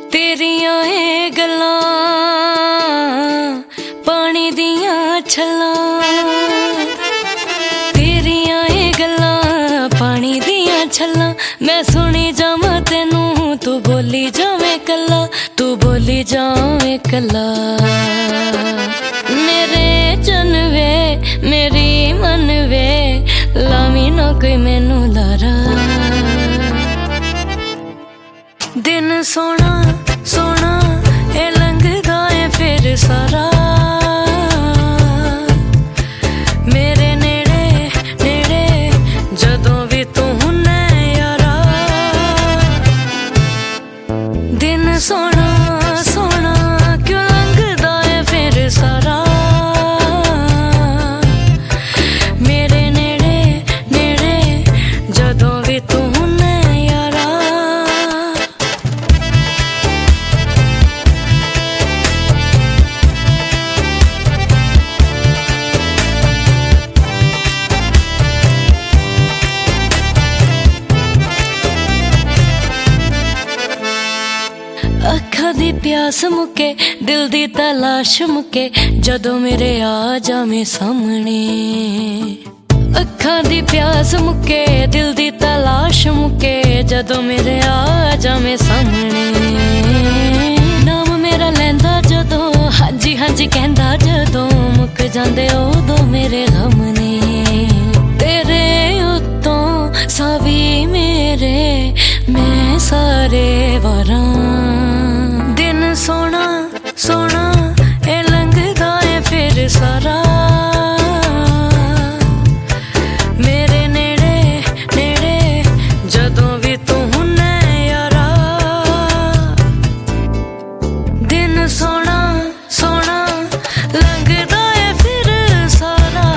तेरियां ए गल्लां पानी दियां छल्लां, तेरियां ए गल्लां पानी दियां छल्लां। मैं सुनी जावां तेनू तू बोली जावें कल्ला, तू बोली जावें कल्ला। मेरे चन वे मेरी मन वे लावी ना कोई मैनू लारा। दिन सोना सोना ए लंघदा ए फिर सारा, मेरे नेड़े नेड़े जदों भी तू हुन्ने यारा। दिन सोना सोना क्यों लंघदा ए फिर सारा, मेरे नेड़े नेड़े जदों भी तू हुन्ने यारा। अखा दी प्यास मुके दिल दी तलाश मुके जदों मेरे आ जावें सामने। अखा दी प्यास मुके दिल दी तलाश मुके जदों मेरे आ जावें सामने। नाम मेरा लैंदा जदों हाजी हाजी कहंदा जदों मुक जांदे उदों मेरे गम ने। तेरे उत्तों सावी मेरे मैं सारे वारां। दिन सोना सोना ए लंघदा ए फिर सारा, मेरे नेड़े नेड़े जदों भी तू हुन्ने यारा। दिन सोना सोना लंघदा ए फिर सारा,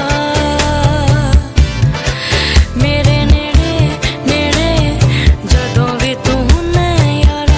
मेरे नेड़े नेड़े जदों भी तू हुन्ने यारा।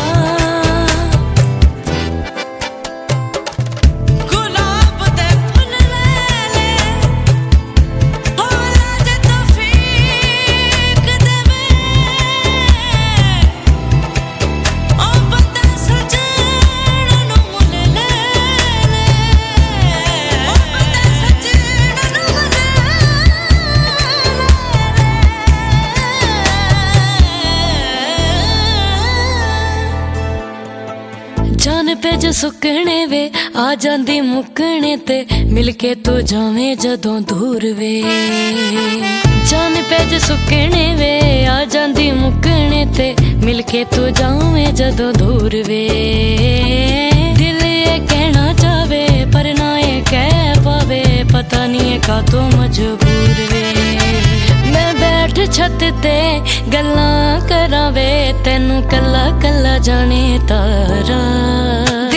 जान पे जो सुकने वे आ जांदी मुकने ते मिलके तू जावें जदों दूर वे। जान पे जो सुकने वे आ जांदी मुकने ते मिलके तू जावें जदों दूर वे। दिल ये कहना चाहे पर ना ये कह पावे, पता नहीं है का तो मजबूर वे। मैं बैठ छत ते गल्लां करावे तेनू कल्ला कल्ला जाने तारा।